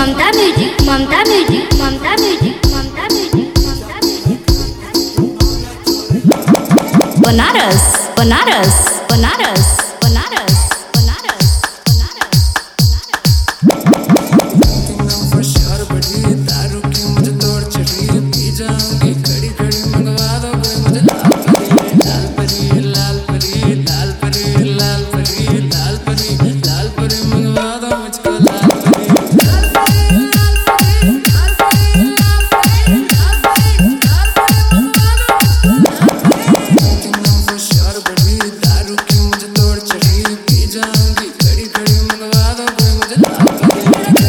ममता music, Mamta music, Mamta music, Mamta music, Mamta music. Banaras, Banaras, Banaras, Banaras, Banaras, Banaras, दारू की मुझे तोड़ चढ़ी, पी जाऊंगी खड़ी खड़ी, मंगवा दो कोई मुझे लाल परी, लाल परी, लाल परी, लाल परी, लाल परी, लाल परी, लाल परी, मंगवा दो मुझको लाल परी, लाल परी, लाल परी, लाल परी, लाल परी, लाल परी, लाल परी, मंगवा दो मुझको लाल परी। दारू की मुझे तोड़ चढ़ी, पी जाऊंगी खड़ी खड़ी, मंगवा दो कोई मुझे लाल परी।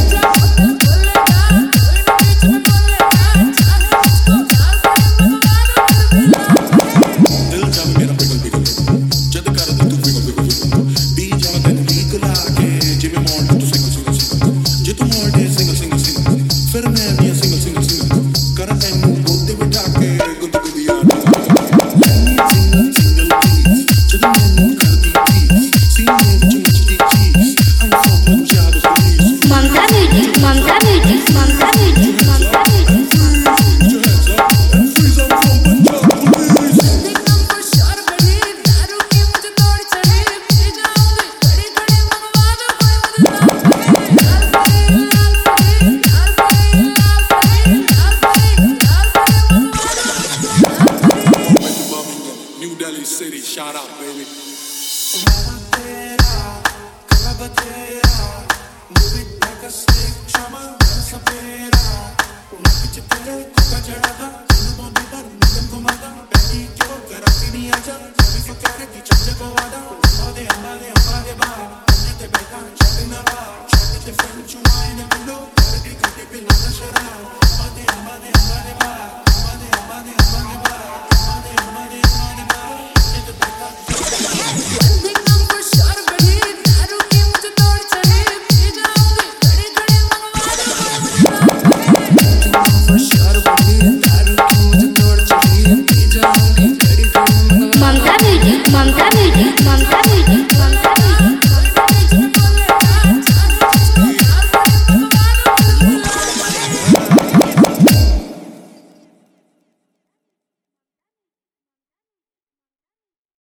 Mamta music, Mamta music, Mamta music, Mamta music. New Delhi City, shout out, baby. Chama